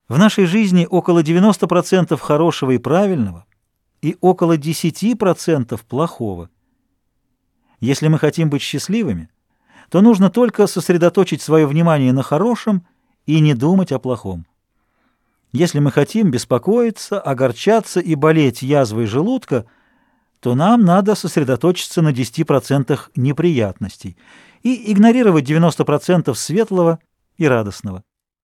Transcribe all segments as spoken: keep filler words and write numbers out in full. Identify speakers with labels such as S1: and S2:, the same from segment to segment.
S1: В нашей жизни около девяноста процентов хорошего и правильного и около десяти процентов плохого. Если мы хотим быть счастливыми, то нужно только сосредоточить свое внимание на хорошем и не думать о плохом. Если мы хотим беспокоиться, огорчаться и болеть язвой желудка, то нам надо сосредоточиться на десяти процентах неприятностей и игнорировать девяносто процентов светлого и радостного.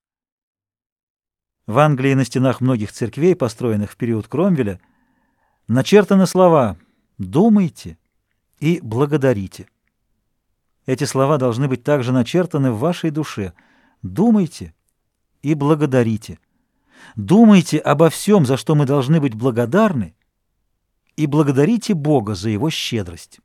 S1: В Англии на стенах многих церквей, построенных в период Кромвеля, начертаны слова «думайте» и «благодарите». Эти слова должны быть также начертаны в вашей душе. Думайте и благодарите. Думайте обо всем, за что мы должны быть благодарны, и благодарите Бога за Его щедрость.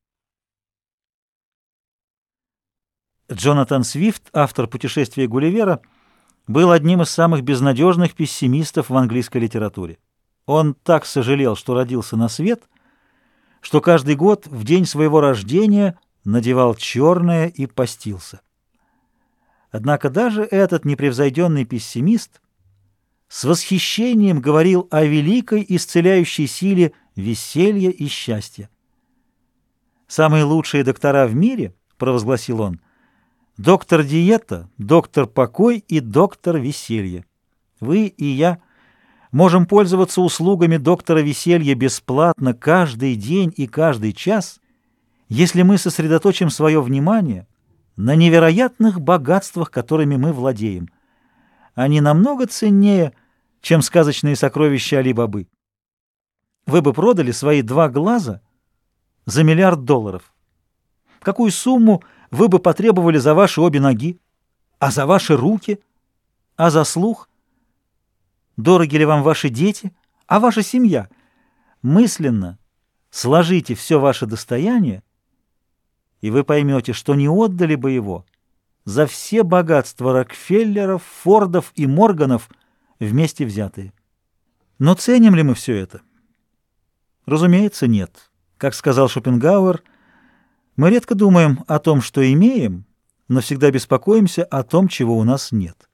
S1: Джонатан Свифт, автор «Путешествия Гулливера», был одним из самых безнадежных пессимистов в английской литературе. Он так сожалел, что родился на свет, что каждый год в день своего рождения надевал черное и постился. Однако даже этот непревзойденный пессимист с восхищением говорил о великой исцеляющей силе веселья и счастья. «Самые лучшие доктора в мире, — провозгласил он, — доктор диета, доктор покой и доктор веселья. Вы и я можем пользоваться услугами доктора веселья бесплатно каждый день и каждый час, если мы сосредоточим свое внимание на невероятных богатствах, которыми мы владеем. Они намного ценнее, чем сказочные сокровища Али-Бабы. Вы бы продали свои два глаза за миллиард долларов. Какую сумму вы бы потребовали за ваши обе ноги, а за ваши руки, а за слух? Дороги ли вам ваши дети, а ваша семья? Мысленно сложите все ваше достояние, и вы поймете, что не отдали бы его за все богатства Рокфеллеров, Фордов и Морганов вместе взятые. Но ценим ли мы все это? Разумеется, нет. Как сказал Шопенгауэр, мы редко думаем о том, что имеем, но всегда беспокоимся о том, чего у нас нет.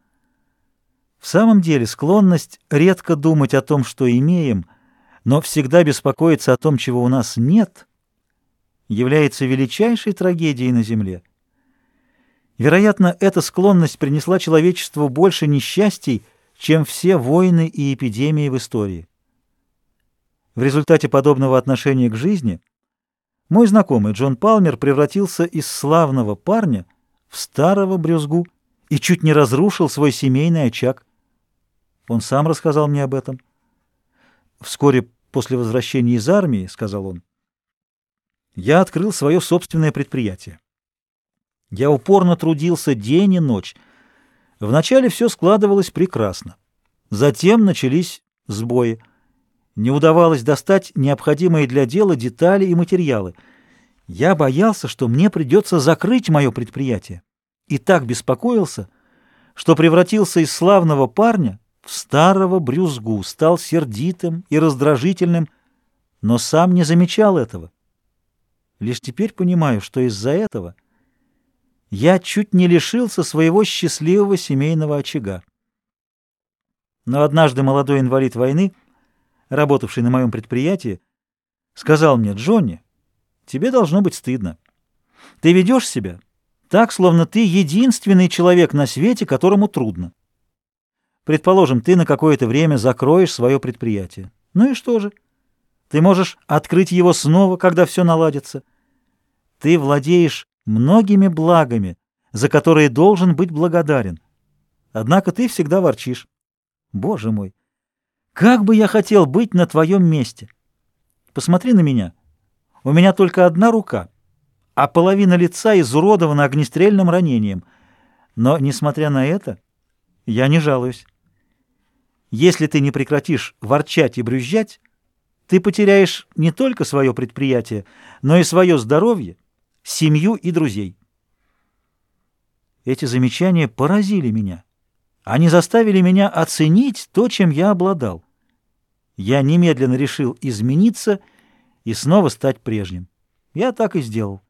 S1: В самом деле, склонность редко думать о том, что имеем, но всегда беспокоиться о том, чего у нас нет, является величайшей трагедией на Земле. Вероятно, эта склонность принесла человечеству больше несчастий, чем все войны и эпидемии в истории. В результате подобного отношения к жизни мой знакомый Джон Палмер превратился из славного парня в старого брюзгу и чуть не разрушил свой семейный очаг. Он сам рассказал мне об этом. «Вскоре после возвращения из армии, — сказал он, — я открыл свое собственное предприятие. Я упорно трудился день и ночь. Вначале все складывалось прекрасно. Затем начались сбои. Не удавалось достать необходимые для дела детали и материалы. Я боялся, что мне придется закрыть мое предприятие. И так беспокоился, что превратился из славного парня в старого брюзгу, стал сердитым и раздражительным, но сам не замечал этого. Лишь теперь понимаю, что из-за этого я чуть не лишился своего счастливого семейного очага. Но однажды молодой инвалид войны, работавший на моем предприятии, сказал мне: «Джонни, тебе должно быть стыдно. Ты ведешь себя так, словно ты единственный человек на свете, которому трудно. Предположим, ты на какое-то время закроешь свое предприятие. Ну и что же? Ты можешь открыть его снова, когда все наладится. Ты владеешь многими благами, за которые должен быть благодарен. Однако ты всегда ворчишь. Боже мой, как бы я хотел быть на твоем месте! Посмотри на меня. У меня только одна рука, а половина лица изуродована огнестрельным ранением. Но, несмотря на это, я не жалуюсь. Если ты не прекратишь ворчать и брюзжать, ты потеряешь не только свое предприятие, но и свое здоровье, семью и друзей». Эти замечания поразили меня. Они заставили меня оценить то, чем я обладал. Я немедленно решил измениться и снова стать прежним. Я так и сделал.